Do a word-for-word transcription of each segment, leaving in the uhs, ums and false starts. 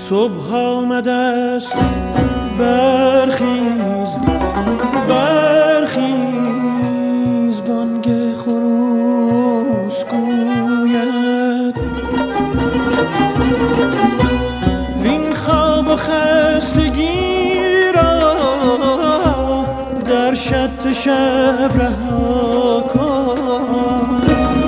صبح آمده است، برخیز برخیز، بانگ خروس گوید وین خواب و خستگی را در شط شب رها کن.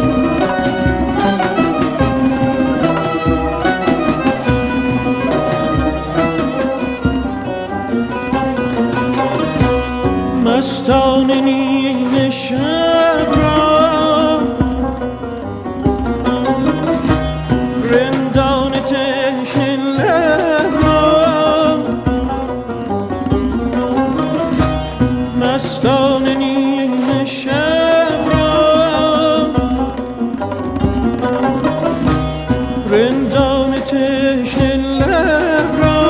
مستان نیمه شب را رندان تشنه لب را، مستان نیمه شب را رندان تشنه لب را،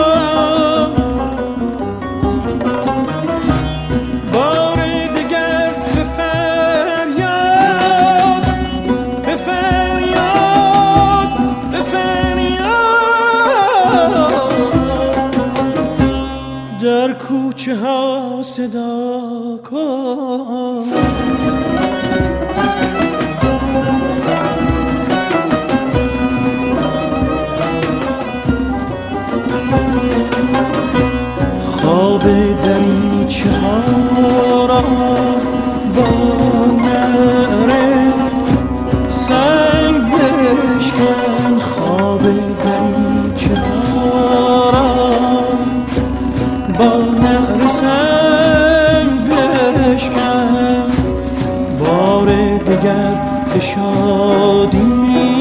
در کوچه ها صدا کن. خواب دریچه ها را با نعره سنگ بشکن، خواب دریچه ها را با نعره سنگ بشکن، بار دگر به شادی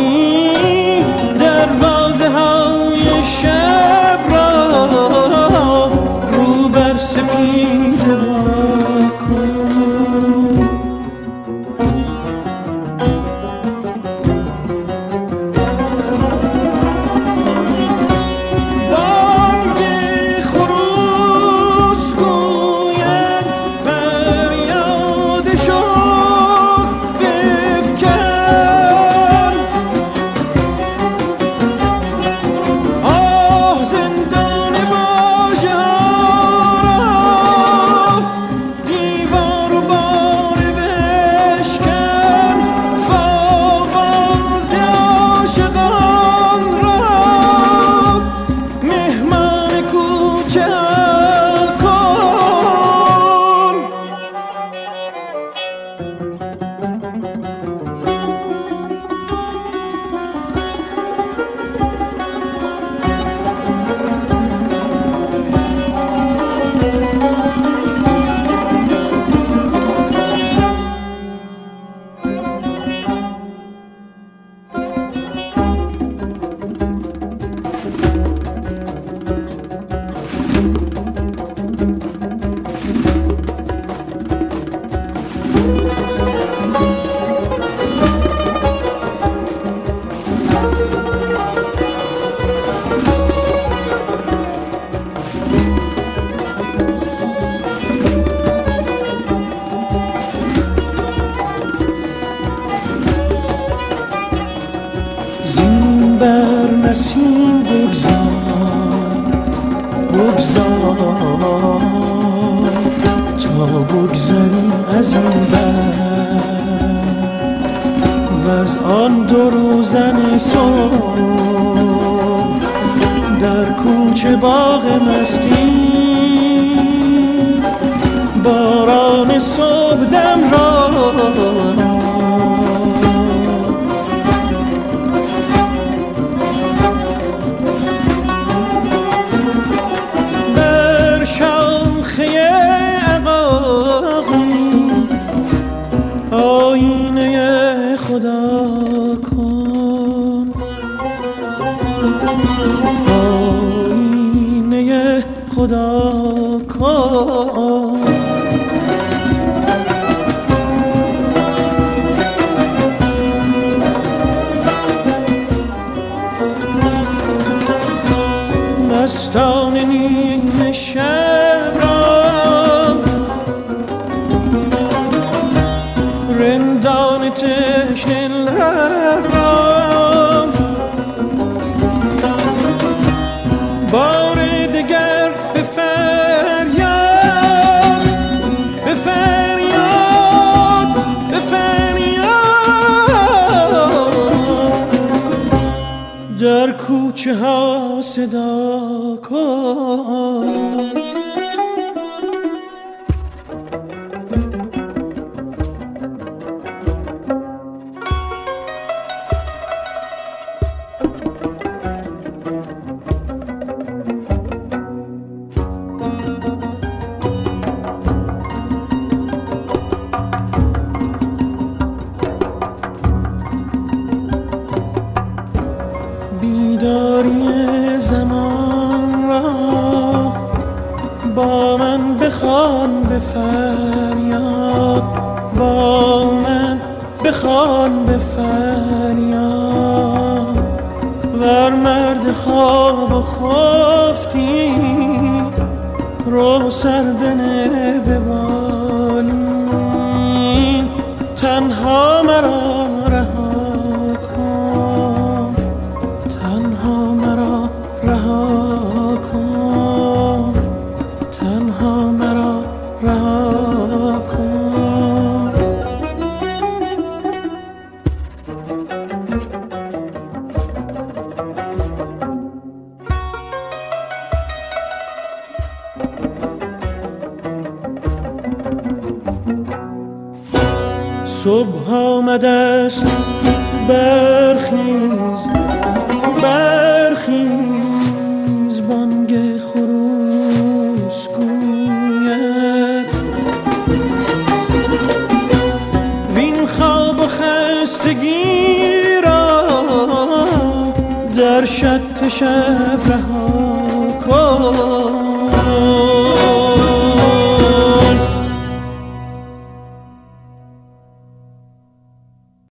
دروازه های شب را رو بر سپیده وا کن. بر نسیم بگذار بگذار تا بگذری از این بر و از آن دو روزن صبح در کوچه باغ مستی باران صبح دم را آینه خدا کن، آینه خدا کن. مستان نیمه شب را رندان تشنه لب را در کوچه ها صدا کن. بیداری زمان را با من بخوان به فریاد، با من بخوان به فریاد. ور مرد خواب و خفتی رو سر بنه به بالین، تنها مرا رها کن، تنها مرا رها کن، تنها مرا رها کن. صبح آمده است، برخیز برخیز، بانگ خروس گوید وین خواب و خستگی را در شط شب رها